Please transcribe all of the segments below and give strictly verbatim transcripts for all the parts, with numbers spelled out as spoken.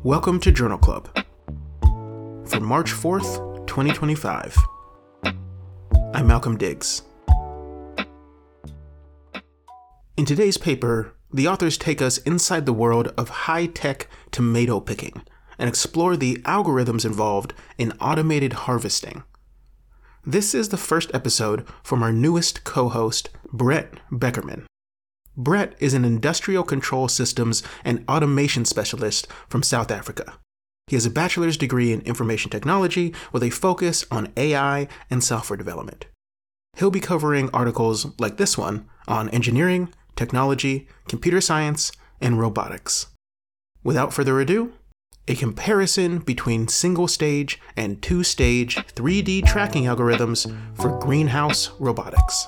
Welcome to Journal Club for March fourth, twenty twenty-five. I'm Malcolm Diggs. In today's paper, the authors take us inside the world of high-tech tomato picking and explore the algorithms involved in automated harvesting. This is the first episode from our newest co-host, Brett Beckerman. Brett is an industrial control systems and automation specialist from South Africa. He has a bachelor's degree in information technology with a focus on A I and software development. He'll be covering articles like this one on engineering, technology, computer science, and robotics. Without further ado, a comparison between single-stage and two-stage three D tracking algorithms for greenhouse robotics.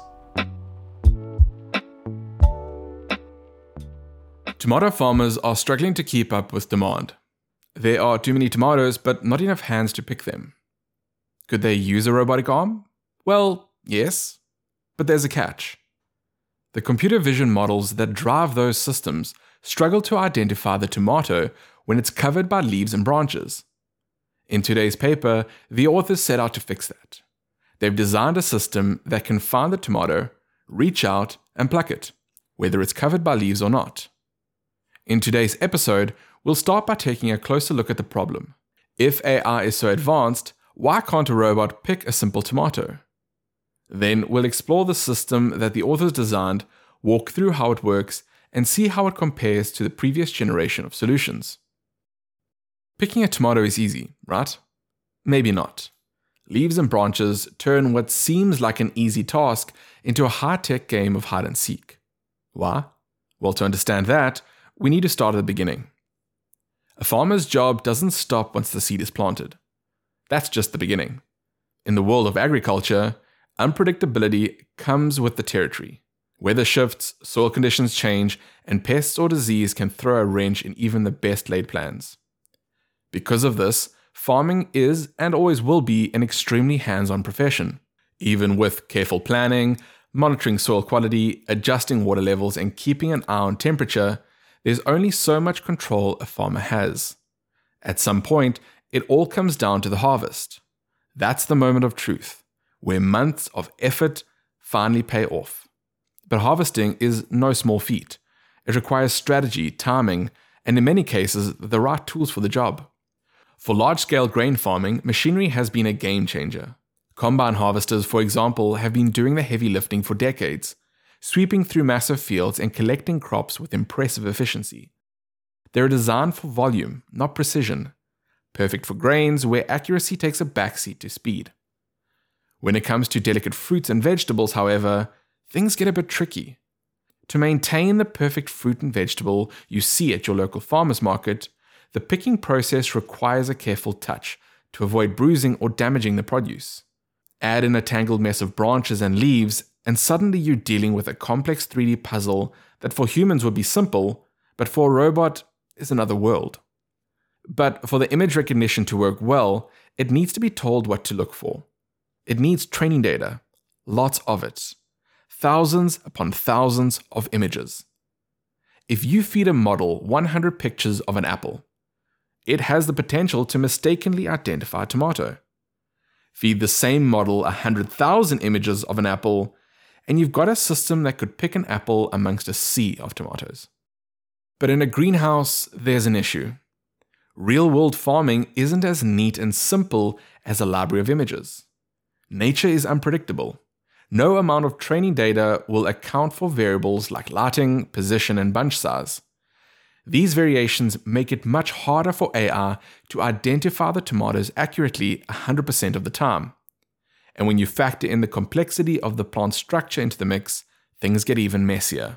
Tomato farmers are struggling to keep up with demand. There are too many tomatoes, but not enough hands to pick them. Could they use a robotic arm? Well, yes, but there's a catch. The computer vision models that drive those systems struggle to identify the tomato when it's covered by leaves and branches. In today's paper, the authors set out to fix that. They've designed a system that can find the tomato, reach out, and pluck it, whether it's covered by leaves or not. In today's episode, we'll start by taking a closer look at the problem. If A I is so advanced, why can't a robot pick a simple tomato? Then we'll explore the system that the authors designed, walk through how it works, and see how it compares to the previous generation of solutions. Picking a tomato is easy, right? Maybe not. Leaves and branches turn what seems like an easy task into a high-tech game of hide and seek. Why? Well, to understand that, we need to start at the beginning. A farmer's job doesn't stop once the seed is planted. That's just the beginning. In the world of agriculture, unpredictability comes with the territory. Weather shifts, soil conditions change, and pests or disease can throw a wrench in even the best laid plans. Because of this, farming is and always will be an extremely hands-on profession. Even with careful planning, monitoring soil quality, adjusting water levels, and keeping an eye on temperature, there's only so much control a farmer has. At some point, it all comes down to the harvest. That's the moment of truth, where months of effort finally pay off. But harvesting is no small feat. It requires strategy, timing, and in many cases, the right tools for the job. For large-scale grain farming, machinery has been a game changer. Combine harvesters, for example, have been doing the heavy lifting for decades, sweeping through massive fields and collecting crops with impressive efficiency. They're designed for volume, not precision, perfect for grains where accuracy takes a backseat to speed. When it comes to delicate fruits and vegetables, however, things get a bit tricky. To maintain the perfect fruit and vegetable you see at your local farmer's market, the picking process requires a careful touch to avoid bruising or damaging the produce. Add in a tangled mess of branches and leaves, and suddenly you're dealing with a complex three D puzzle that for humans would be simple, but for a robot is another world. But for the image recognition to work well, it needs to be told what to look for. It needs training data, lots of it, thousands upon thousands of images. If you feed a model one hundred pictures of an apple, it has the potential to mistakenly identify a tomato. Feed the same model one hundred thousand images of an apple, and you've got a system that could pick an apple amongst a sea of tomatoes. But in a greenhouse, there's an issue. Real-world farming isn't as neat and simple as a library of images. Nature is unpredictable. No amount of training data will account for variables like lighting, position, and bunch size. These variations make it much harder for A I to identify the tomatoes accurately one hundred percent of the time. And when you factor in the complexity of the plant structure into the mix, things get even messier.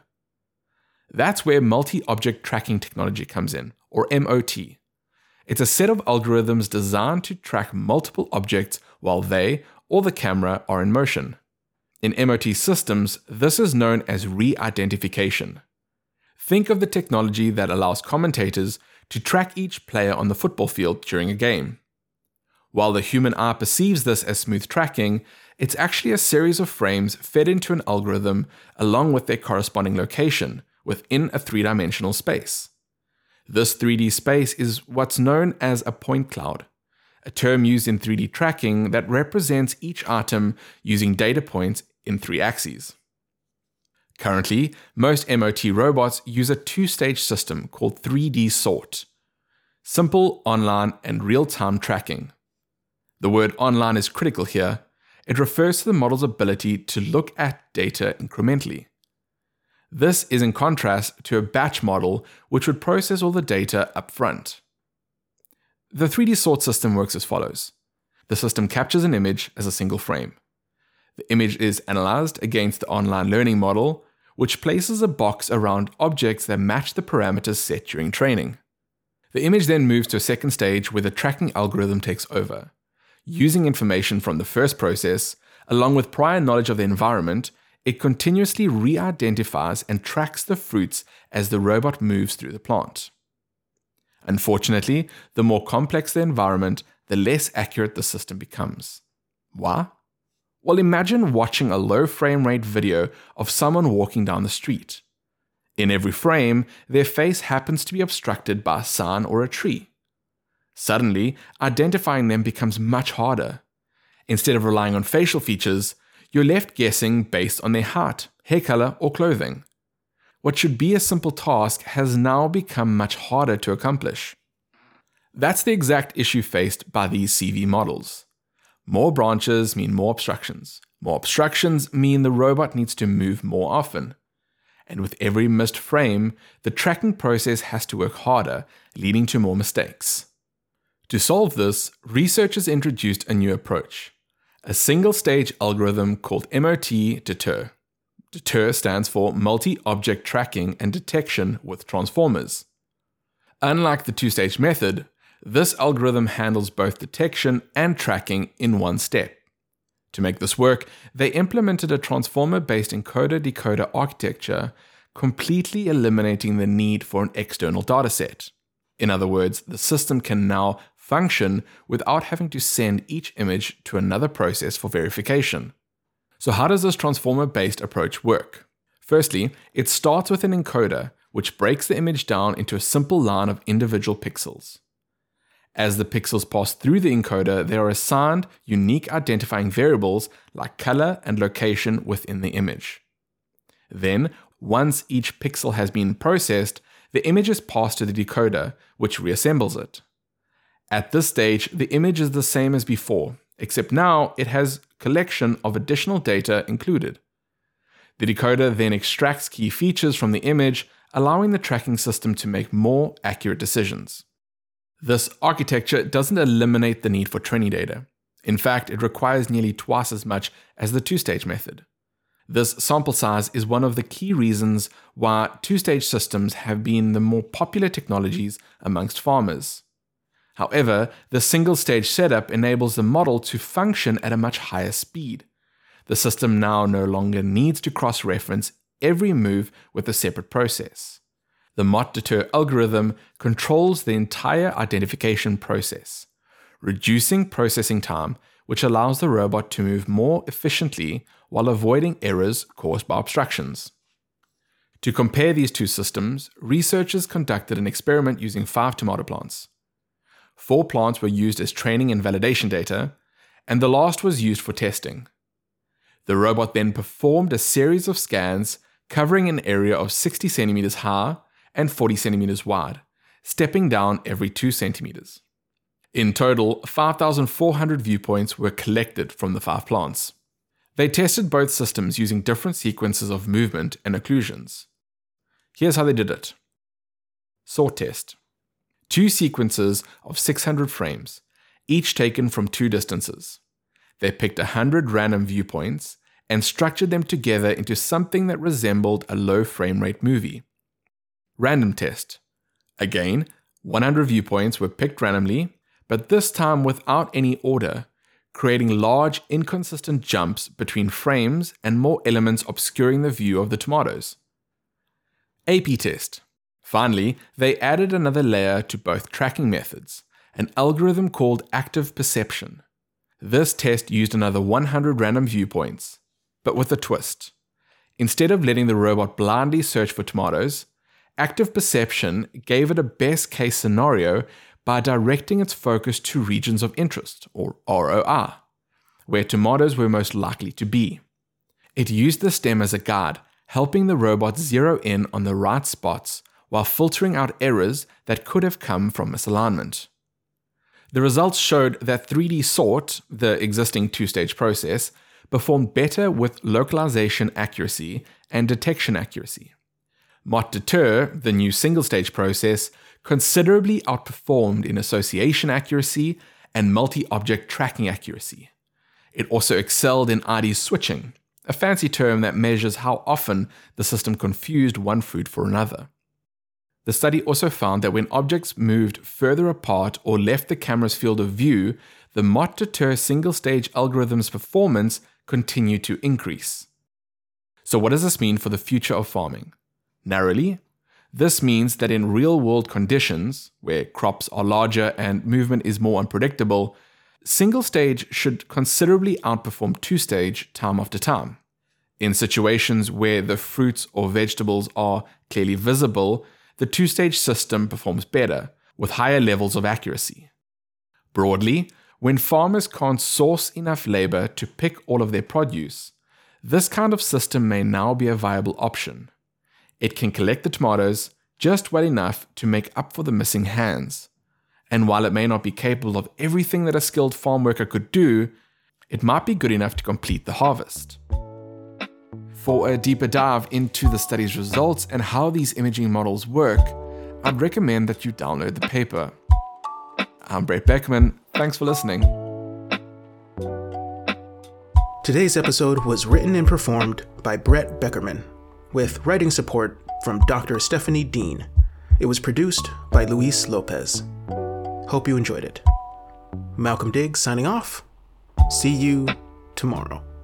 That's where multi-object tracking technology comes in, or M O T. It's a set of algorithms designed to track multiple objects while they, or the camera, are in motion. In M O T systems, this is known as re-identification. Think of the technology that allows commentators to track each player on the football field during a game. While the human eye perceives this as smooth tracking, it's actually a series of frames fed into an algorithm along with their corresponding location within a three-dimensional space. This three D space is what's known as a point cloud, a term used in three D tracking that represents each item using data points in three axes. Currently, most M O T robots use a two-stage system called three D sort. Simple, online, and real-time tracking. The word online is critical here. It refers to the model's ability to look at data incrementally. This is in contrast to a batch model, which would process all the data up front. The three D sort system works as follows. The system captures an image as a single frame. The image is analyzed against the online learning model, which places a box around objects that match the parameters set during training. The image then moves to a second stage where the tracking algorithm takes over. Using information from the first process, along with prior knowledge of the environment, it continuously re-identifies and tracks the fruits as the robot moves through the plant. Unfortunately, the more complex the environment, the less accurate the system becomes. Why? Well, imagine watching a low frame rate video of someone walking down the street. In every frame, their face happens to be obstructed by a sign or a tree. Suddenly, identifying them becomes much harder. Instead of relying on facial features, you're left guessing based on their height, hair color, or clothing. What should be a simple task has now become much harder to accomplish. That's the exact issue faced by these C V models. More branches mean more obstructions. More obstructions mean the robot needs to move more often. And with every missed frame, the tracking process has to work harder, leading to more mistakes. To solve this, researchers introduced a new approach, a single-stage algorithm called M O T Deter. Deter stands for Multi-Object Tracking and Detection with Transformers. Unlike the two-stage method, this algorithm handles both detection and tracking in one step. To make this work, they implemented a transformer-based encoder-decoder architecture, completely eliminating the need for an external dataset. In other words, the system can now function without having to send each image to another process for verification. So how does this transformer-based approach work? Firstly, it starts with an encoder, which breaks the image down into a simple line of individual pixels. As the pixels pass through the encoder, they are assigned unique identifying variables like color and location within the image. Then, once each pixel has been processed, the image is passed to the decoder, which reassembles it. At this stage, the image is the same as before, except now it has a collection of additional data included. The decoder then extracts key features from the image, allowing the tracking system to make more accurate decisions. This architecture doesn't eliminate the need for training data. In fact, it requires nearly twice as much as the two-stage method. This sample size is one of the key reasons why two-stage systems have been the more popular technologies amongst farmers. However, the single-stage setup enables the model to function at a much higher speed. The system now no longer needs to cross-reference every move with a separate process. The M O T Deter algorithm controls the entire identification process, reducing processing time, which allows the robot to move more efficiently while avoiding errors caused by obstructions. To compare these two systems, researchers conducted an experiment using five tomato plants. Four plants were used as training and validation data, and the last was used for testing. The robot then performed a series of scans covering an area of sixty centimeters high and forty centimeters wide, stepping down every two centimeters. In total, five thousand four hundred viewpoints were collected from the five plants. They tested both systems using different sequences of movement and occlusions. Here's how they did it. Sort test. Two sequences of six hundred frames, each taken from two distances. They picked one hundred random viewpoints and structured them together into something that resembled a low frame rate movie. Random test. Again, one hundred viewpoints were picked randomly, but this time without any order, creating large inconsistent jumps between frames and more elements obscuring the view of the tomatoes. A P test. Finally, they added another layer to both tracking methods, an algorithm called active perception. This test used another one hundred random viewpoints, but with a twist. Instead of letting the robot blindly search for tomatoes, Active Perception gave it a best case scenario by directing its focus to regions of interest, or R O I, where tomatoes were most likely to be. It used the stem as a guide, helping the robot zero in on the right spots while filtering out errors that could have come from misalignment. The results showed that three D sort, the existing two-stage process, performed better with localization accuracy and detection accuracy. Mott-Deter, the new single-stage process, considerably outperformed in association accuracy and multi-object tracking accuracy. It also excelled in I D switching, a fancy term that measures how often the system confused one fruit for another. The study also found that when objects moved further apart or left the camera's field of view, the Mott-Deter single-stage algorithm's performance continued to increase. So what does this mean for the future of farming? Narrowly, this means that in real-world conditions, where crops are larger and movement is more unpredictable, single-stage should considerably outperform two-stage time after time. In situations where the fruits or vegetables are clearly visible, the two-stage system performs better, with higher levels of accuracy. Broadly, when farmers can't source enough labor to pick all of their produce, this kind of system may now be a viable option. It can collect the tomatoes just well enough to make up for the missing hands. And while it may not be capable of everything that a skilled farm worker could do, it might be good enough to complete the harvest. For a deeper dive into the study's results and how these imaging models work, I'd recommend that you download the paper. I'm Brett Beckman. Thanks for listening. Today's episode was written and performed by Brett Beckerman, with writing support from Doctor Stephanie Dean. It was produced by Luis Lopez. Hope you enjoyed it. Malcolm Diggs signing off. See you tomorrow.